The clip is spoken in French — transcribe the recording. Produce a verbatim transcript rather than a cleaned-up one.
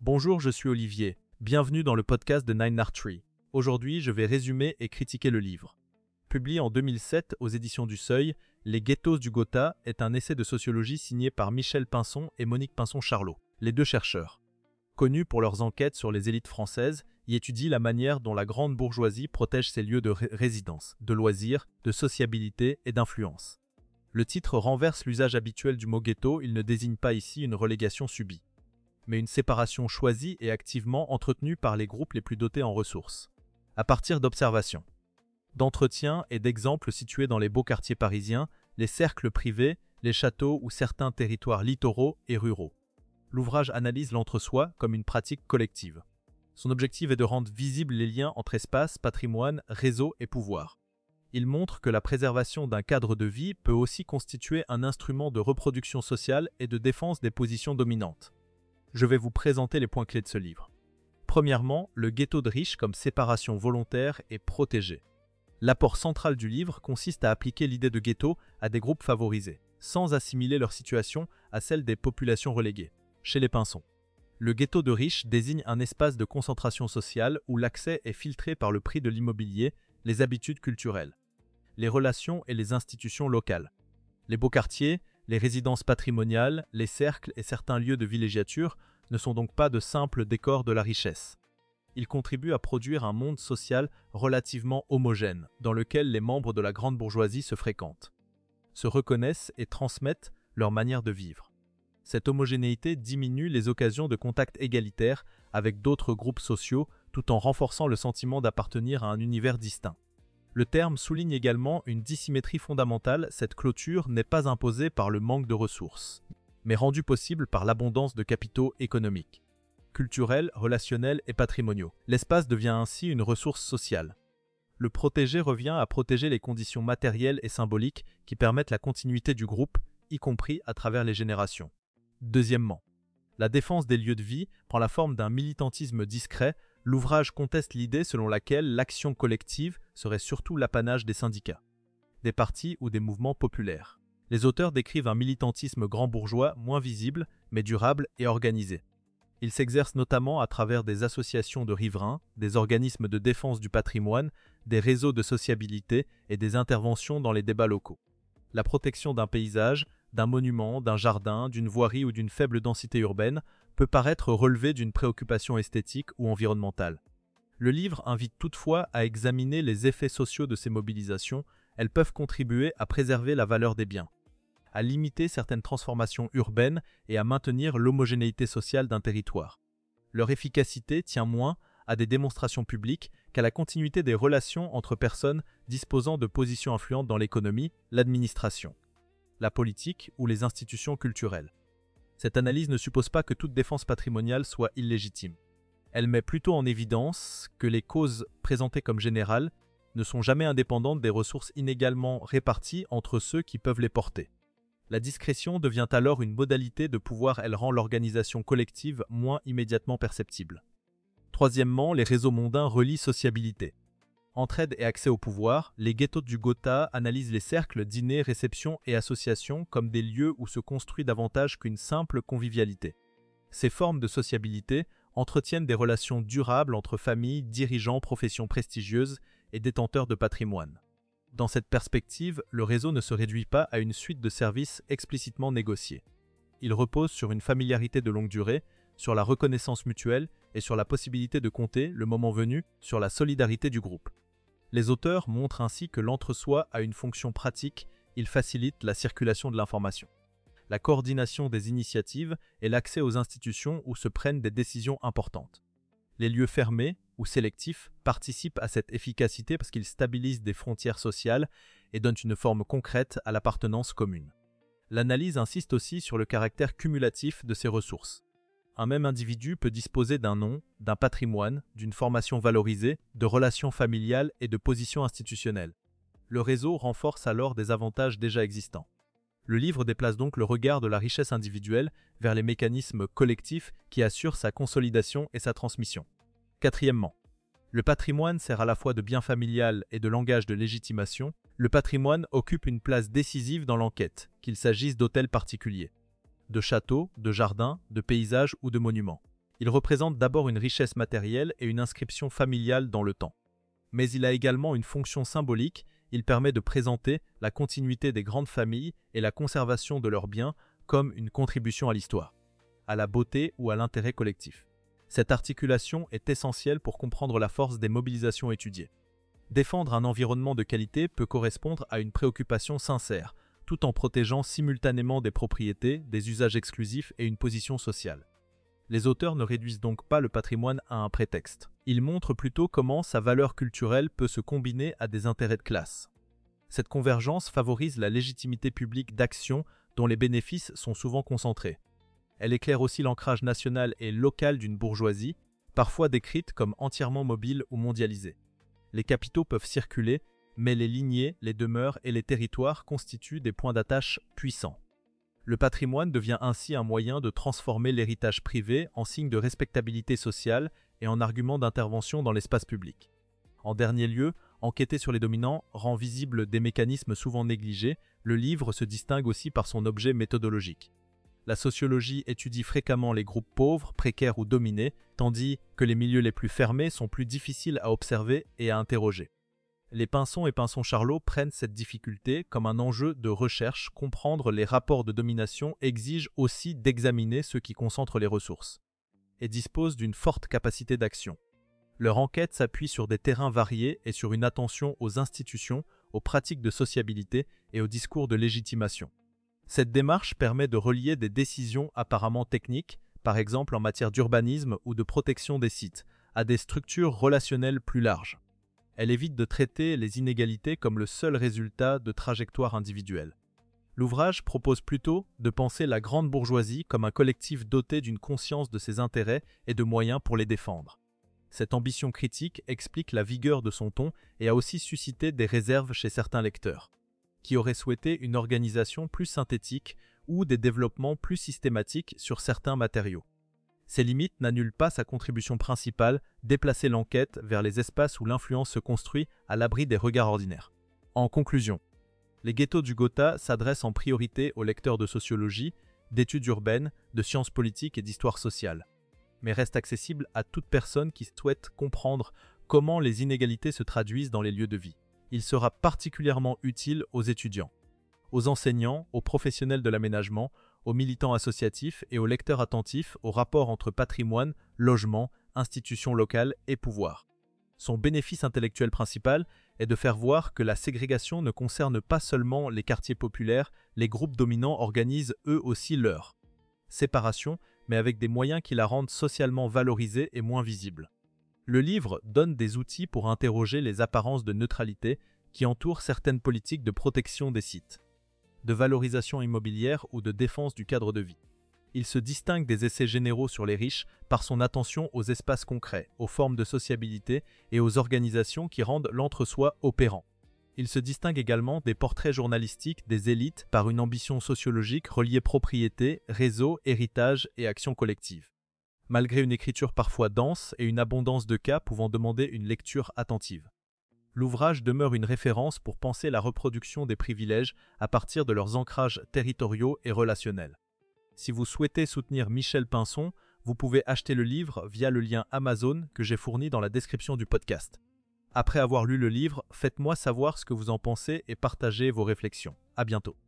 Bonjour, je suis Olivier. Bienvenue dans le podcast de Nine Art Tree. Aujourd'hui, je vais résumer et critiquer le livre. Publié en deux mille sept aux éditions du Seuil, Les Ghettos du Gotha est un essai de sociologie signé par Michel Pinson et Monique Pinson-Charlot, les deux chercheurs. Connus pour leurs enquêtes sur les élites françaises, y étudient la manière dont la grande bourgeoisie protège ses lieux de ré- résidence, de loisirs, de sociabilité et d'influence. Le titre renverse l'usage habituel du mot ghetto, il ne désigne pas ici une relégation subie, mais une séparation choisie et activement entretenue par les groupes les plus dotés en ressources, à partir d'observations, d'entretiens et d'exemples situés dans les beaux quartiers parisiens, les cercles privés, les châteaux ou certains territoires littoraux et ruraux. L'ouvrage analyse l'entre-soi comme une pratique collective. Son objectif est de rendre visibles les liens entre espace, patrimoine, réseau et pouvoir. Il montre que la préservation d'un cadre de vie peut aussi constituer un instrument de reproduction sociale et de défense des positions dominantes. Je vais vous présenter les points clés de ce livre. Premièrement, le ghetto de riches comme séparation volontaire et protégée. L'apport central du livre consiste à appliquer l'idée de ghetto à des groupes favorisés, sans assimiler leur situation à celle des populations reléguées. Chez les Pinsons, le ghetto de riches désigne un espace de concentration sociale où l'accès est filtré par le prix de l'immobilier, les habitudes culturelles, les relations et les institutions locales. Les beaux quartiers, les résidences patrimoniales, les cercles et certains lieux de villégiature ne sont donc pas de simples décors de la richesse. Ils contribuent à produire un monde social relativement homogène, dans lequel les membres de la grande bourgeoisie se fréquentent, se reconnaissent et transmettent leur manière de vivre. Cette homogénéité diminue les occasions de contact égalitaire avec d'autres groupes sociaux tout en renforçant le sentiment d'appartenir à un univers distinct. Le terme souligne également une dissymétrie fondamentale, cette clôture n'est pas imposée par le manque de ressources, mais rendue possible par l'abondance de capitaux économiques, culturels, relationnels et patrimoniaux. L'espace devient ainsi une ressource sociale. Le protéger revient à protéger les conditions matérielles et symboliques qui permettent la continuité du groupe, y compris à travers les générations. Deuxièmement, la défense des lieux de vie prend la forme d'un militantisme discret. L'ouvrage conteste l'idée selon laquelle l'action collective serait surtout l'apanage des syndicats, des partis ou des mouvements populaires. Les auteurs décrivent un militantisme grand bourgeois moins visible, mais durable et organisé. Il s'exerce notamment à travers des associations de riverains, des organismes de défense du patrimoine, des réseaux de sociabilité et des interventions dans les débats locaux. La protection d'un paysage, d'un monument, d'un jardin, d'une voirie ou d'une faible densité urbaine peut paraître relever d'une préoccupation esthétique ou environnementale. Le livre invite toutefois à examiner les effets sociaux de ces mobilisations. Elles peuvent contribuer à préserver la valeur des biens, à limiter certaines transformations urbaines et à maintenir l'homogénéité sociale d'un territoire. Leur efficacité tient moins à des démonstrations publiques qu'à la continuité des relations entre personnes disposant de positions influentes dans l'économie, l'administration, la politique ou les institutions culturelles. Cette analyse ne suppose pas que toute défense patrimoniale soit illégitime. Elle met plutôt en évidence que les causes présentées comme générales ne sont jamais indépendantes des ressources inégalement réparties entre ceux qui peuvent les porter. La discrétion devient alors une modalité de pouvoir, elle rend l'organisation collective moins immédiatement perceptible. Troisièmement, les réseaux mondains relient sociabilité. Entraide et accès au pouvoir, les ghettos du Gotha analysent les cercles, dîners, réceptions et associations comme des lieux où se construit davantage qu'une simple convivialité. Ces formes de sociabilité entretiennent des relations durables entre familles, dirigeants, professions prestigieuses et détenteurs de patrimoine. Dans cette perspective, le réseau ne se réduit pas à une suite de services explicitement négociés. Il repose sur une familiarité de longue durée, sur la reconnaissance mutuelle et sur la possibilité de compter, le moment venu, sur la solidarité du groupe. Les auteurs montrent ainsi que l'entre-soi a une fonction pratique, il facilite la circulation de l'information, la coordination des initiatives et l'accès aux institutions où se prennent des décisions importantes. Les lieux fermés ou sélectifs participent à cette efficacité parce qu'ils stabilisent des frontières sociales et donnent une forme concrète à l'appartenance commune. L'analyse insiste aussi sur le caractère cumulatif de ces ressources. Un même individu peut disposer d'un nom, d'un patrimoine, d'une formation valorisée, de relations familiales et de positions institutionnelles. Le réseau renforce alors des avantages déjà existants. Le livre déplace donc le regard de la richesse individuelle vers les mécanismes collectifs qui assurent sa consolidation et sa transmission. Quatrièmement, le patrimoine sert à la fois de bien familial et de langage de légitimation. Le patrimoine occupe une place décisive dans l'enquête, qu'il s'agisse d'hôtels particuliers, de châteaux, de jardins, de paysages ou de monuments. Il représente d'abord une richesse matérielle et une inscription familiale dans le temps. Mais il a également une fonction symbolique, il permet de présenter la continuité des grandes familles et la conservation de leurs biens comme une contribution à l'histoire, à la beauté ou à l'intérêt collectif. Cette articulation est essentielle pour comprendre la force des mobilisations étudiées. Défendre un environnement de qualité peut correspondre à une préoccupation sincère, tout en protégeant simultanément des propriétés, des usages exclusifs et une position sociale. Les auteurs ne réduisent donc pas le patrimoine à un prétexte. Ils montrent plutôt comment sa valeur culturelle peut se combiner à des intérêts de classe. Cette convergence favorise la légitimité publique d'actions dont les bénéfices sont souvent concentrés. Elle éclaire aussi l'ancrage national et local d'une bourgeoisie, parfois décrite comme entièrement mobile ou mondialisée. Les capitaux peuvent circuler, mais les lignées, les demeures et les territoires constituent des points d'attache puissants. Le patrimoine devient ainsi un moyen de transformer l'héritage privé en signe de respectabilité sociale et en argument d'intervention dans l'espace public. En dernier lieu, enquêter sur les dominants rend visible des mécanismes souvent négligés. Le livre se distingue aussi par son objet méthodologique. La sociologie étudie fréquemment les groupes pauvres, précaires ou dominés, tandis que les milieux les plus fermés sont plus difficiles à observer et à interroger. Les Pinson et Pinson-Charlot prennent cette difficulté comme un enjeu de recherche. Comprendre les rapports de domination exige aussi d'examiner ceux qui concentrent les ressources et disposent d'une forte capacité d'action. Leur enquête s'appuie sur des terrains variés et sur une attention aux institutions, aux pratiques de sociabilité et aux discours de légitimation. Cette démarche permet de relier des décisions apparemment techniques, par exemple en matière d'urbanisme ou de protection des sites, à des structures relationnelles plus larges. Elle évite de traiter les inégalités comme le seul résultat de trajectoires individuelles. L'ouvrage propose plutôt de penser la grande bourgeoisie comme un collectif doté d'une conscience de ses intérêts et de moyens pour les défendre. Cette ambition critique explique la vigueur de son ton et a aussi suscité des réserves chez certains lecteurs, qui auraient souhaité une organisation plus synthétique ou des développements plus systématiques sur certains matériaux. Ces limites n'annulent pas sa contribution principale, déplacer l'enquête vers les espaces où l'influence se construit à l'abri des regards ordinaires. En conclusion, les ghettos du Gotha s'adressent en priorité aux lecteurs de sociologie, d'études urbaines, de sciences politiques et d'histoire sociale, mais restent accessibles à toute personne qui souhaite comprendre comment les inégalités se traduisent dans les lieux de vie. Il sera particulièrement utile aux étudiants, aux enseignants, aux professionnels de l'aménagement, aux militants associatifs et aux lecteurs attentifs au rapport entre patrimoine, logement, institutions locales et pouvoir. Son bénéfice intellectuel principal est de faire voir que la ségrégation ne concerne pas seulement les quartiers populaires, les groupes dominants organisent eux aussi leur séparation, mais avec des moyens qui la rendent socialement valorisée et moins visible. Le livre donne des outils pour interroger les apparences de neutralité qui entourent certaines politiques de protection des sites, de valorisation immobilière ou de défense du cadre de vie. Il se distingue des essais généraux sur les riches par son attention aux espaces concrets, aux formes de sociabilité et aux organisations qui rendent l'entre-soi opérant. Il se distingue également des portraits journalistiques des élites par une ambition sociologique reliée propriété, réseau, héritage et action collective. Malgré une écriture parfois dense et une abondance de cas pouvant demander une lecture attentive. L'ouvrage demeure une référence pour penser la reproduction des privilèges à partir de leurs ancrages territoriaux et relationnels. Si vous souhaitez soutenir Michel Pinson, vous pouvez acheter le livre via le lien Amazon que j'ai fourni dans la description du podcast. Après avoir lu le livre, faites-moi savoir ce que vous en pensez et partagez vos réflexions. À bientôt.